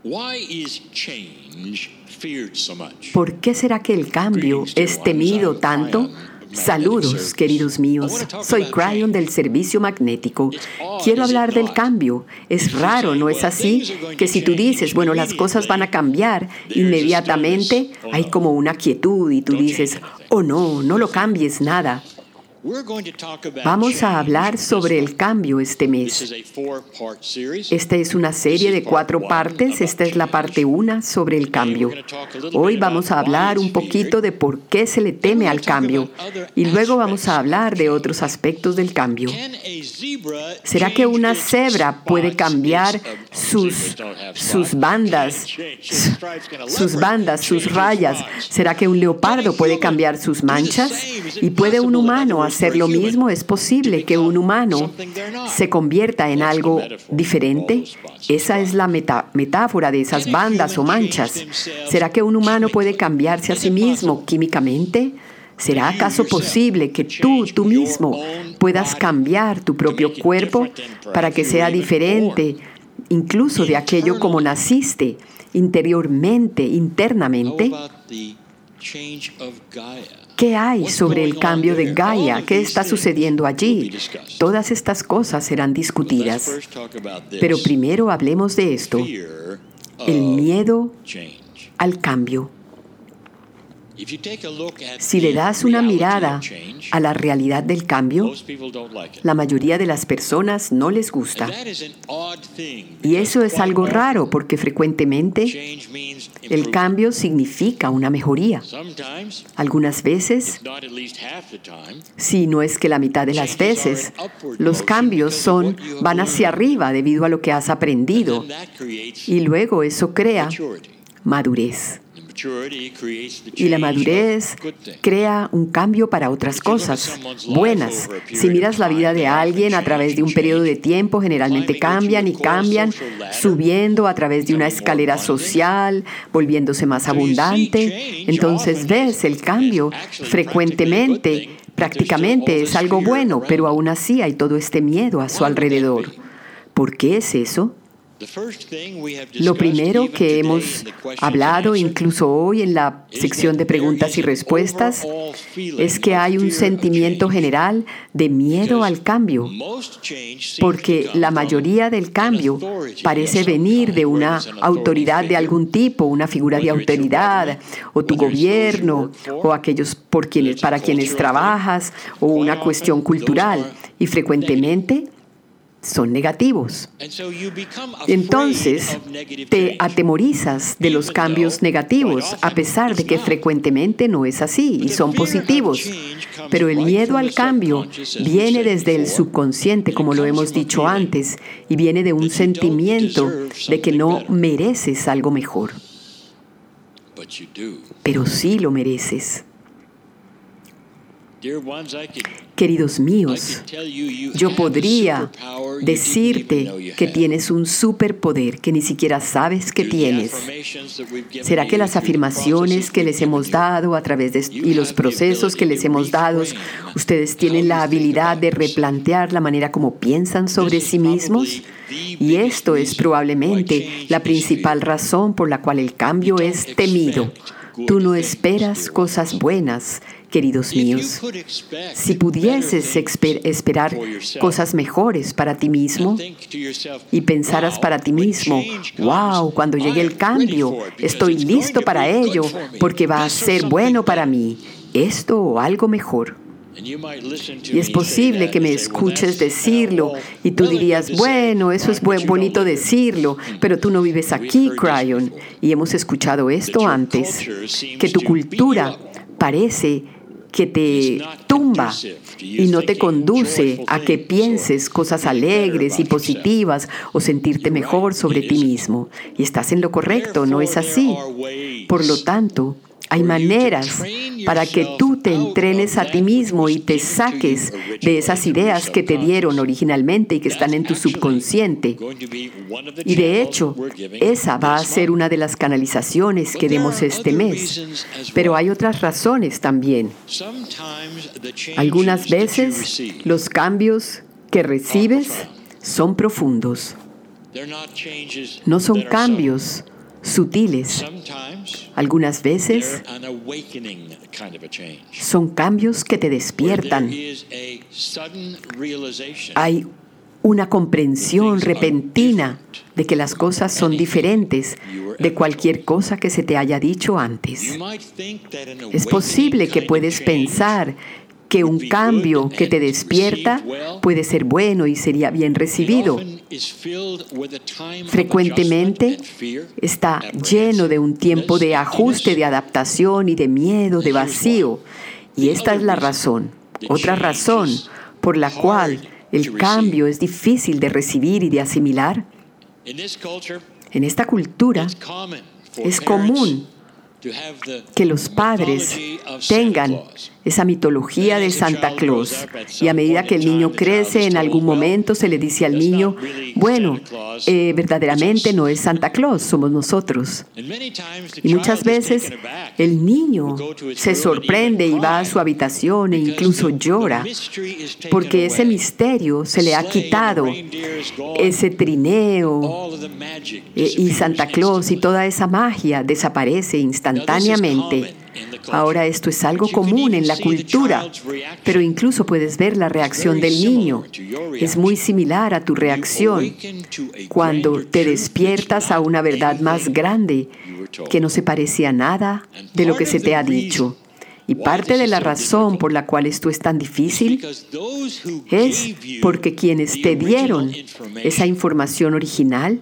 ¿Por qué será que el cambio es temido tanto? Saludos, queridos míos. Soy Cryon del Servicio Magnético. Quiero hablar del cambio. Es raro, ¿no es así? Que si tú dices, bueno, las cosas van a cambiar, inmediatamente hay como una quietud y tú dices, oh no, no lo cambies nada. Vamos a hablar sobre el cambio este mes. Esta es una serie de 4 partes. Esta es la parte 1 sobre el cambio. Hoy vamos a hablar un poquito de por qué se le teme al cambio. Y luego vamos a hablar de otros aspectos del cambio. ¿Será que una cebra puede cambiar sus bandas, sus rayas? ¿Será que un leopardo puede cambiar sus manchas? ¿Y puede un humano hacer lo mismo? ¿Es posible que un humano se convierta en algo diferente? Esa es la metáfora de esas bandas o manchas. ¿Será que un humano puede cambiarse a sí mismo químicamente? ¿Será acaso posible que tú mismo puedas cambiar tu propio cuerpo para que sea diferente, incluso de aquello como naciste, interiormente, internamente? ¿Qué hay sobre el cambio de Gaia? ¿Qué está sucediendo allí? Todas estas cosas serán discutidas. Pero primero hablemos de esto, el miedo al cambio. Si le das una mirada a la realidad del cambio, la mayoría de las personas no les gusta. Y eso es algo raro porque frecuentemente el cambio significa una mejoría. Algunas veces, si no es que la mitad de las veces, los cambios van hacia arriba debido a lo que has aprendido. Y luego eso crea madurez. Y la madurez crea un cambio para otras cosas buenas. Si miras la vida de alguien a través de un periodo de tiempo, generalmente cambian, subiendo a través de una escalera social, volviéndose más abundante. Entonces ves el cambio frecuentemente, prácticamente es algo bueno, pero aún así hay todo este miedo a su alrededor. ¿Por qué es eso? Lo primero que hemos hablado, incluso hoy en la sección de preguntas y respuestas, es que hay un sentimiento general de miedo al cambio, porque la mayoría del cambio parece venir de una autoridad de algún tipo, una figura de autoridad, o tu gobierno, o aquellos para quienes trabajas, o una cuestión cultural, y frecuentemente son negativos. Entonces, te atemorizas de los cambios negativos, a pesar de que frecuentemente no es así y son positivos. Pero el miedo al cambio viene desde el subconsciente, como lo hemos dicho antes, y viene de un sentimiento de que no mereces algo mejor. Pero sí lo mereces. Queridos míos, yo podría decirte que tienes un superpoder que ni siquiera sabes que tienes. ¿Será que las afirmaciones que les hemos dado y los procesos que les hemos dado, ustedes tienen la habilidad de replantear la manera como piensan sobre sí mismos? Y esto es probablemente la principal razón por la cual el cambio es temido. Tú no esperas cosas buenas, queridos míos. Si pudieses esperar cosas mejores para ti mismo y pensaras para ti mismo, wow, cuando llegue el cambio, estoy listo para ello porque va a ser bueno para mí, esto o algo mejor. Y es posible que me escuches decirlo y tú dirías, bueno, eso es bonito decirlo, pero tú no vives aquí, Cryon. Y hemos escuchado esto antes, que tu cultura parece que te tumba y no te conduce a que pienses cosas alegres y positivas o sentirte mejor sobre ti mismo. Y estás en lo correcto, ¿no es así? Por lo tanto, hay maneras para que tú te entrenes a ti mismo y te saques de esas ideas que te dieron originalmente y que están en tu subconsciente. Y de hecho, esa va a ser una de las canalizaciones que demos este mes. Pero hay otras razones también. Algunas veces los cambios que recibes son profundos. No son cambios sutiles. Algunas veces son cambios que te despiertan. Hay una comprensión repentina de que las cosas son diferentes de cualquier cosa que se te haya dicho antes. Es posible que puedes pensar que un cambio que te despierta puede ser bueno y sería bien recibido. Frecuentemente está lleno de un tiempo de ajuste, de adaptación y de miedo, de vacío. Y esta es la razón, otra razón por la cual el cambio es difícil de recibir y de asimilar. En esta cultura es común que los padres tengan esa mitología de Santa Claus. Y a medida que el niño crece, en algún momento se le dice al niño, bueno, verdaderamente no es Santa Claus, somos nosotros. Y muchas veces el niño se sorprende y va a su habitación e incluso llora, porque ese misterio se le ha quitado, ese trineo y Santa Claus y toda esa magia desaparece instantáneamente. Ahora esto es algo común en la cultura, pero incluso puedes ver la reacción del niño. Es muy similar a tu reacción cuando te despiertas a una verdad más grande que no se parece a nada de lo que se te ha dicho. Y parte de la razón por la cual esto es tan difícil es porque quienes te dieron esa información original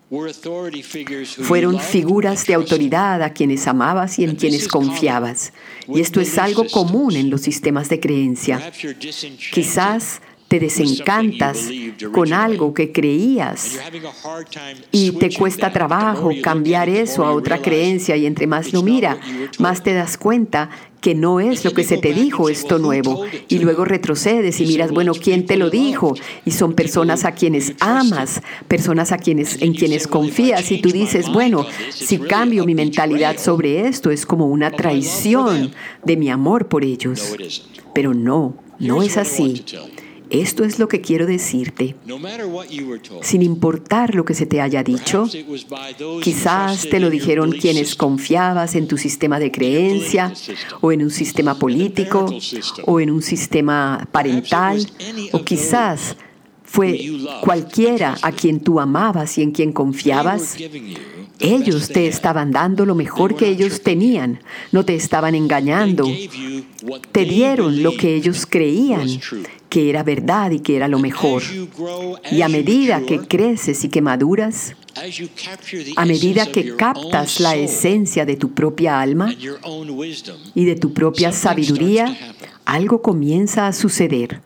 fueron figuras de autoridad a quienes amabas y en quienes confiabas. Y esto es algo común en los sistemas de creencia. Quizás te desencantas con algo que creías y te cuesta trabajo cambiar eso a otra creencia, y entre más lo mira, más te das cuenta que no es lo que se te dijo esto nuevo, y luego retrocedes y miras, bueno, ¿quién te lo dijo? Y son personas a quienes amas, personas en quienes confías, y tú dices, bueno, si cambio mi mentalidad sobre esto es como una traición de mi amor por ellos. Pero no es así. Esto es lo que quiero decirte. Sin importar lo que se te haya dicho, quizás te lo dijeron quienes confiabas en tu sistema de creencia, o en un sistema político, o en un sistema parental, o quizás fue cualquiera a quien tú amabas y en quien confiabas. Ellos te estaban dando lo mejor que ellos tenían, no te estaban engañando. Te dieron lo que ellos creían que era verdad y que era lo mejor. Y a medida que creces y que maduras, a medida que captas la esencia de tu propia alma y de tu propia sabiduría, algo comienza a suceder.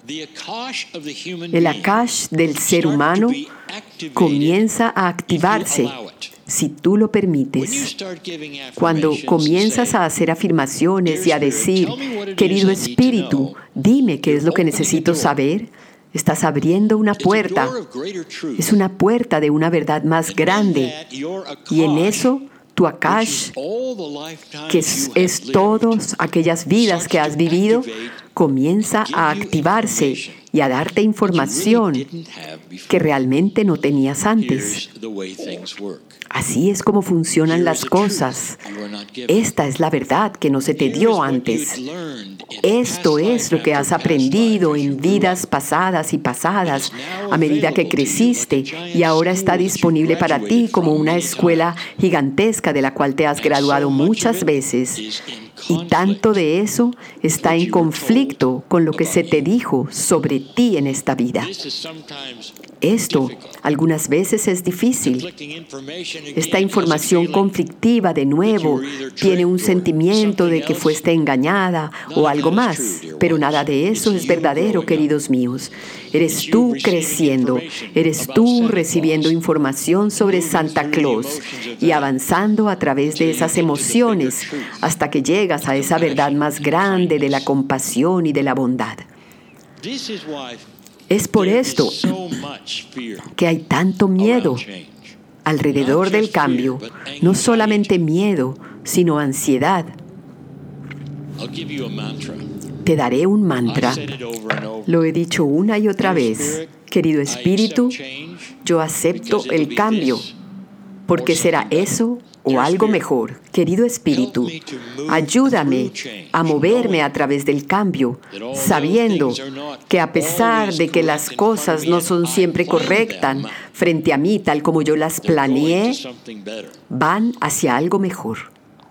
El Akash del ser humano comienza a activarse si tú lo permites. Cuando comienzas a hacer afirmaciones y a decir, querido espíritu, dime qué es lo que necesito saber, estás abriendo una puerta. Es una puerta de una verdad más grande. Y en eso, tu Akash, que es todas aquellas vidas que has vivido, comienza a activarse y a darte información que realmente no tenías antes. Así es como funcionan las cosas. Esta es la verdad que no se te dio antes. Esto es lo que has aprendido en vidas pasadas y pasadas a medida que creciste, y ahora está disponible para ti como una escuela gigantesca de la cual te has graduado muchas veces. Y tanto de eso está en conflicto con lo que se te dijo sobre ti en esta vida. Esto algunas veces es difícil. Esta información conflictiva, de nuevo, tiene un sentimiento de que fuiste engañada o algo más, pero nada de eso es verdadero, queridos míos. Eres tú creciendo, eres tú recibiendo información sobre Santa Claus y avanzando a través de esas emociones hasta que llegas a esa verdad más grande de la compasión y de la bondad. Es por esto que hay tanto miedo alrededor del cambio, no solamente miedo, sino ansiedad. Te daré un mantra. Lo he dicho una y otra vez. Querido espíritu, yo acepto el cambio. porque será eso o algo mejor. Querido Espíritu, ayúdame a moverme a través del cambio, sabiendo que a pesar de que las cosas no son siempre correctas frente a mí tal como yo las planeé, van hacia algo mejor.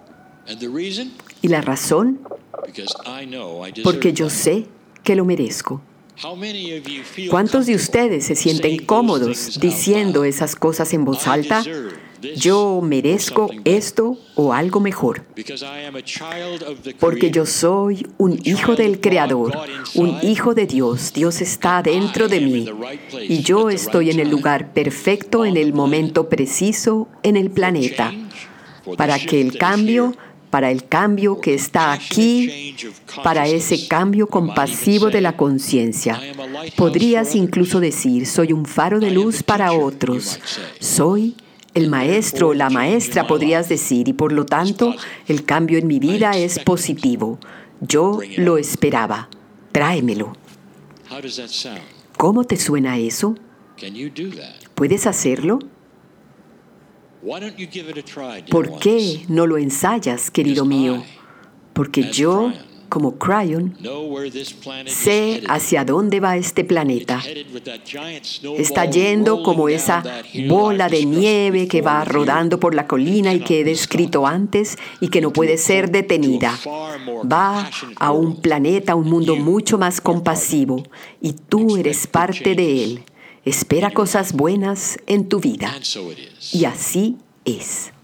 ¿Y la razón? Porque yo sé que lo merezco. ¿Cuántos de ustedes se sienten cómodos diciendo esas cosas en voz alta? Yo merezco esto o algo mejor. Porque yo soy un hijo del Creador, un hijo de Dios. Dios está dentro de mí y yo estoy en el lugar perfecto, en el momento preciso, en el planeta, para el cambio que está aquí, para ese cambio compasivo de la conciencia. Podrías incluso decir, soy un faro de luz para otros. Soy el maestro o la maestra, podrías decir, y por lo tanto, el cambio en mi vida es positivo. Yo lo esperaba. Tráemelo. ¿Cómo te suena eso? ¿Puedes hacerlo? ¿Por qué no lo ensayas, querido mío? Porque yo, como Cryon, sé hacia dónde va este planeta. Está yendo como esa bola de nieve que va rodando por la colina y que he descrito antes y que no puede ser detenida. Va a un planeta, a un mundo mucho más compasivo y tú eres parte de él. Espera cosas buenas en tu vida. Y así es.